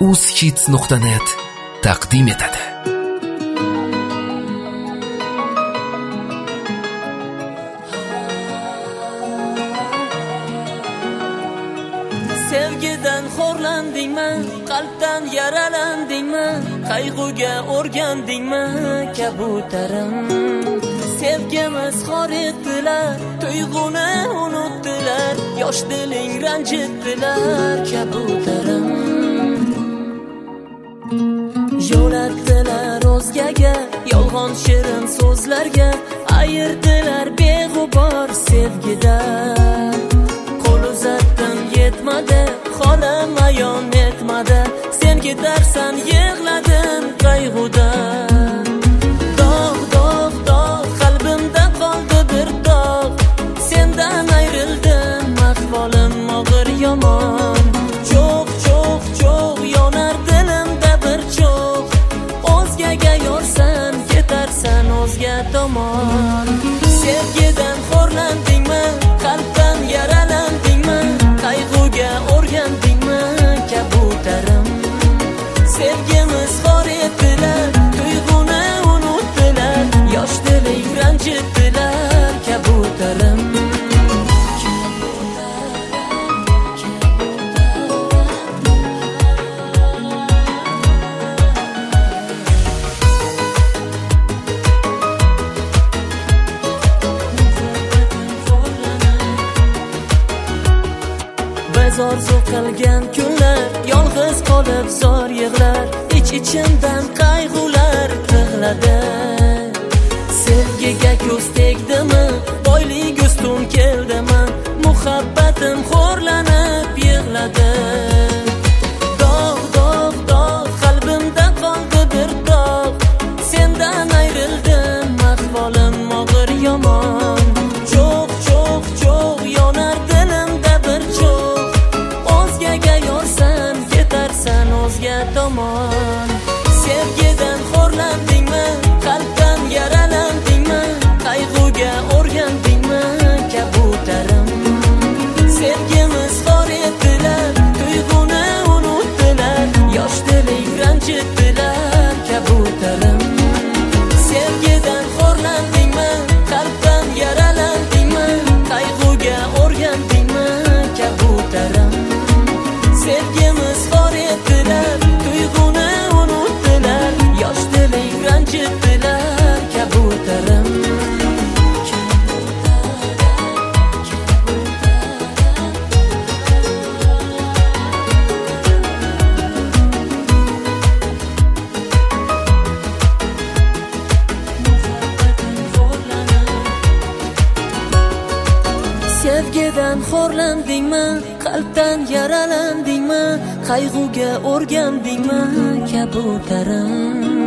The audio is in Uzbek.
uzhits.net taqdim etadi. Sevgidan xo'rlandingmi, qalbdan yaralandingmi, qayg'uga o'rgandingmi kabutarim. Sevgimiz xor etdilar, tuyg'uni unutdilar, yosh diling ranjitdilar kabutarim. Yo'latdilar o'zgaga, yolg'on shirin so'zlarga, ayirdilar beg'ubor sevgidan. Qo'l uzatdim yetmadi, xolim ayon etmadi, sen ketarsan yig'ladim qayg'udan. Dog' dog' dog' qalbimda qoldi bir dog', sendan ayrildim, ahvolim og'ir yomon. Cho'q cho'q cho'q yonar dilimda bir cho'q, o'zgaga yorsan ketarsan o'zga tomon. Sevgidan xo'rlandingmi, qalbdan yaralandingmi, qayg'uga o'rgandingmi kabutarim. Sevgimiz xor etdilar, tuyg'uni unutdilar, yosh diling ranjitdilar kabutarim. Orzu qilgan kunlar, yolg'iz qolib zor yig'lar, ich-ichimdan qayg'ular tig'ladi. Sevgiga ko'z tegdimi, boylik ustun keldimi, muhabbatim xo'rlanib yig'ladi. Dog' dog' dog' qalbimda qoldi bir dog', sendan ayrildim, ahvolim og'ir yomon. Cho'q cho'q cho'q yonar dilimda bir cho'q, o'zgaga yorsan ketarsan o'zga tomon. Sevgidan xo'rlandingmi, qalbdan yaralandingmi, qayg'uga o'rgandingmi kabutarim. Sevgimiz xor etdilar, tuyg'uni unutdilar, yosh diling ranjitdilar kabutarim. Sevgidan xo'rlandingmi, qalbdan yaralandingmi, qayg'uga o'rgandingmi kabutarim. Sevgimiz xor etdilar, tuyg'uni unutdilar, yosh diling ranjitdilar kabutarim. Sevgidan xo'rlandingmi, qalbdan yaralandingmi, qayg'uga o'rgandingmi kabutarim.